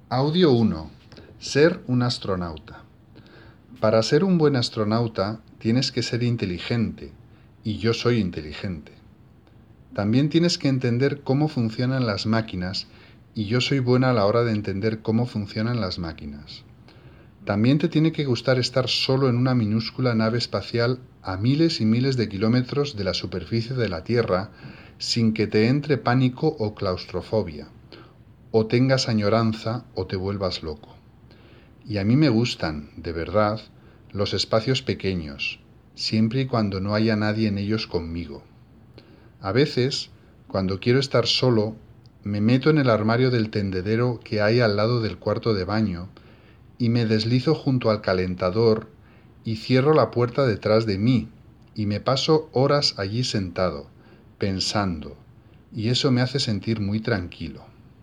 Audio 1. Ser un astronauta. Para ser un buen astronauta tienes que ser inteligente, y yo soy inteligente. También tienes que entender cómo funcionan las máquinas, y yo soy buena a la hora de entender cómo funcionan las máquinas. También te tiene que gustar estar solo en una minúscula nave espacial a miles y miles de kilómetros de la superficie de la Tierra sin que te entre pánico o claustrofobia, o tengas añoranza o te vuelvas loco. Y a mí me gustan, de verdad, los espacios pequeños, siempre y cuando no haya nadie en ellos conmigo. A veces, cuando quiero estar solo, me meto en el armario del tendedero que hay al lado del cuarto de baño y me deslizo junto al calentador y cierro la puerta detrás de mí y me paso horas allí sentado, pensando, y eso me hace sentir muy tranquilo.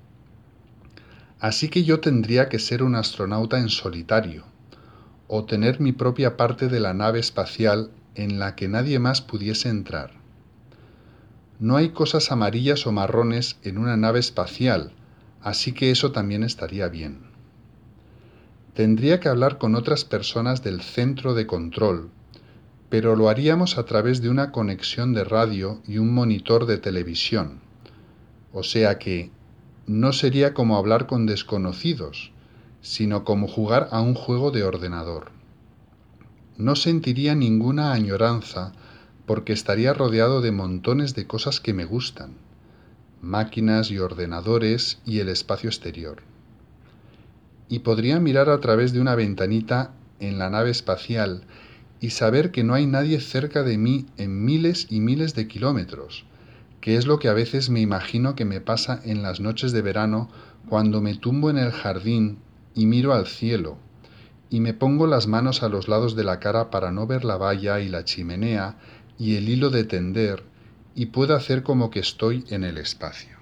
Así que yo tendría que ser un astronauta en solitario, o tener mi propia parte de la nave espacial en la que nadie más pudiese entrar. No hay cosas amarillas o marrones en una nave espacial, así que eso también estaría bien. Tendría que hablar con otras personas del centro de control, pero lo haríamos a través de una conexión de radio y un monitor de televisión. O sea que no sería como hablar con desconocidos, sino como jugar a un juego de ordenador. No sentiría ninguna añoranza porque estaría rodeado de montones de cosas que me gustan, máquinas y ordenadores y el espacio exterior. Y podría mirar a través de una ventanita en la nave espacial y saber que no hay nadie cerca de mí en miles y miles de kilómetros, que es lo que a veces me imagino que me pasa en las noches de verano cuando me tumbo en el jardín y miro al cielo, y me pongo las manos a los lados de la cara para no ver la valla y la chimenea y el hilo de tender, y puedo hacer como que estoy en el espacio.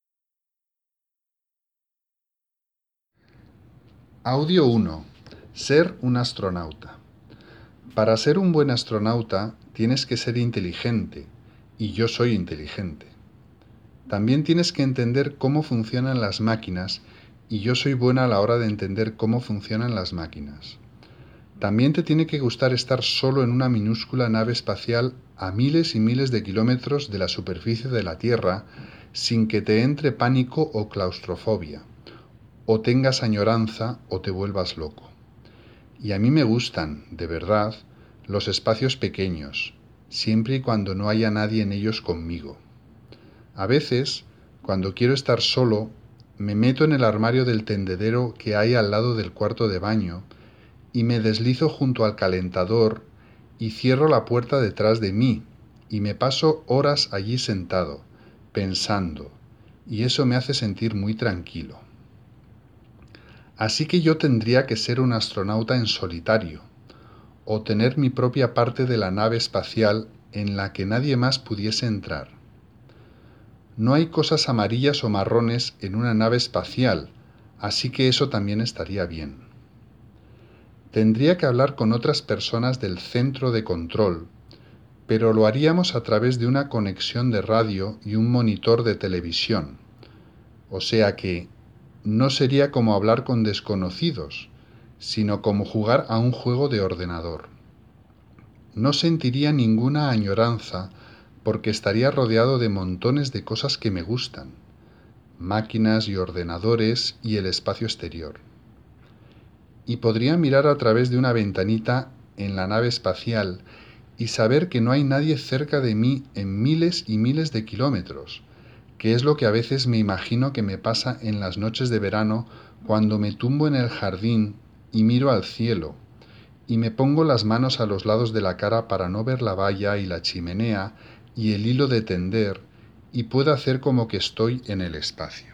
Audio 1. Ser un astronauta. Para ser un buen astronauta tienes que ser inteligente, y yo soy inteligente. También tienes que entender cómo funcionan las máquinas, y yo soy buena a la hora de entender cómo funcionan las máquinas. También te tiene que gustar estar solo en una minúscula nave espacial a miles y miles de kilómetros de la superficie de la Tierra sin que te entre pánico o claustrofobia, o tengas añoranza o te vuelvas loco. Y a mí me gustan, de verdad, los espacios pequeños, siempre y cuando no haya nadie en ellos conmigo. A veces, cuando quiero estar solo, me meto en el armario del tendedero que hay al lado del cuarto de baño y me deslizo junto al calentador y cierro la puerta detrás de mí y me paso horas allí sentado, pensando, y eso me hace sentir muy tranquilo. Así que yo tendría que ser un astronauta en solitario, o tener mi propia parte de la nave espacial en la que nadie más pudiese entrar. No hay cosas amarillas o marrones en una nave espacial, así que eso también estaría bien. Tendría que hablar con otras personas del centro de control, pero lo haríamos a través de una conexión de radio y un monitor de televisión. O sea que no sería como hablar con desconocidos, sino como jugar a un juego de ordenador. No sentiría ninguna añoranza porque estaría rodeado de montones de cosas que me gustan, máquinas y ordenadores y el espacio exterior. Y podría mirar a través de una ventanita en la nave espacial y saber que no hay nadie cerca de mí en miles y miles de kilómetros, que es lo que a veces me imagino que me pasa en las noches de verano cuando me tumbo en el jardín y miro al cielo, y me pongo las manos a los lados de la cara para no ver la valla y la chimenea y el hilo de tender, y puedo hacer como que estoy en el espacio.